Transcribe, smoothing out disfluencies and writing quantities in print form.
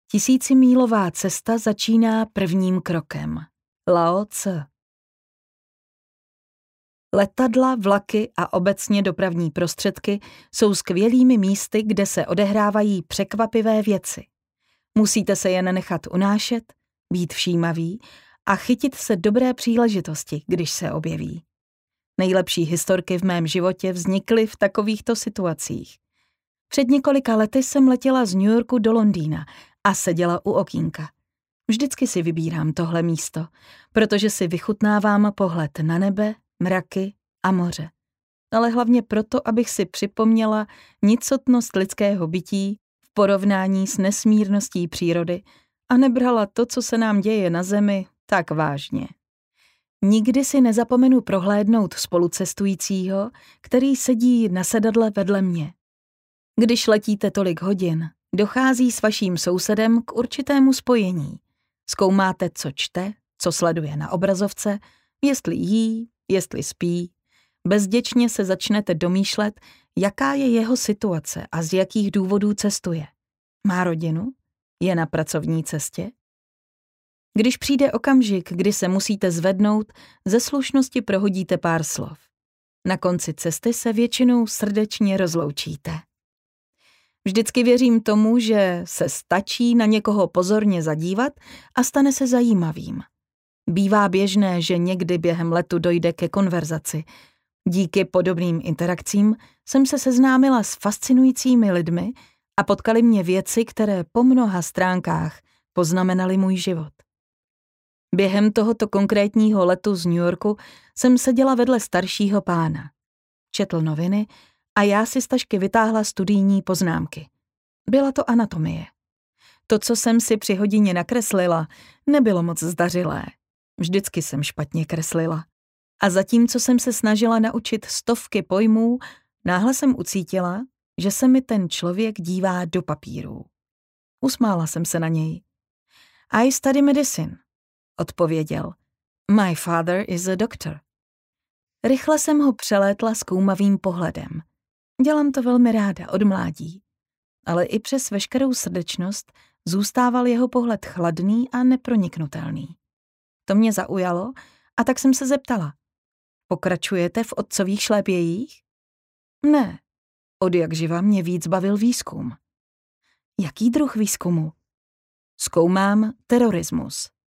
Tisícimílová cesta začíná prvním krokem. Lao Tse. Letadla, vlaky a obecně dopravní prostředky jsou skvělými místy, kde se odehrávají překvapivé věci. Musíte se jen nechat unášet, být všímavý a chytit se dobré příležitosti, když se objeví. Nejlepší historky v mém životě vznikly v takovýchto situacích. Před několika lety jsem letěla z New Yorku do Londýna a seděla u okýnka. Vždycky si vybírám tohle místo, protože si vychutnávám pohled na nebe, mraky a moře. Ale hlavně proto, abych si připomněla nicotnost lidského bytí v porovnání s nesmírností přírody a nebrala to, co se nám děje na zemi, tak vážně. Nikdy si nezapomenu prohlédnout spolucestujícího, který sedí na sedadle vedle mě. Když letíte tolik hodin, dochází s vaším sousedem k určitému spojení. Zkoumáte, co čte, co sleduje na obrazovce, jestli jí, jestli spí. Bezděčně se začnete domýšlet, jaká je jeho situace a z jakých důvodů cestuje. Má rodinu? Je na pracovní cestě? Když přijde okamžik, kdy se musíte zvednout, ze slušnosti prohodíte pár slov. Na konci cesty se většinou srdečně rozloučíte. Vždycky věřím tomu, že se stačí na někoho pozorně zadívat a stane se zajímavým. Bývá běžné, že někdy během letu dojde ke konverzaci. Díky podobným interakcím jsem se seznámila s fascinujícími lidmi a potkaly mě věci, které po mnoha stránkách poznamenaly můj život. Během tohoto konkrétního letu z New Yorku jsem seděla vedle staršího pána. Četl noviny a já si z tašky vytáhla studijní poznámky. Byla to anatomie. To, co jsem si při hodině nakreslila, nebylo moc zdařilé. Vždycky jsem špatně kreslila. A zatímco jsem se snažila naučit stovky pojmů, náhle jsem ucítila, že se mi ten člověk dívá do papírů. Usmála jsem se na něj. I study medicine, odpověděl. My father is a doctor. Rychle jsem ho přelétla zkoumavým pohledem. Dělám to velmi ráda od mládí. Ale i přes veškerou srdečnost zůstával jeho pohled chladný a neproniknutelný. To mě zaujalo a tak jsem se zeptala. Pokračujete v otcových šlépějích? Ne. Odjakživa mě víc bavil výzkum. Jaký druh výzkumu? Zkoumám terorismus.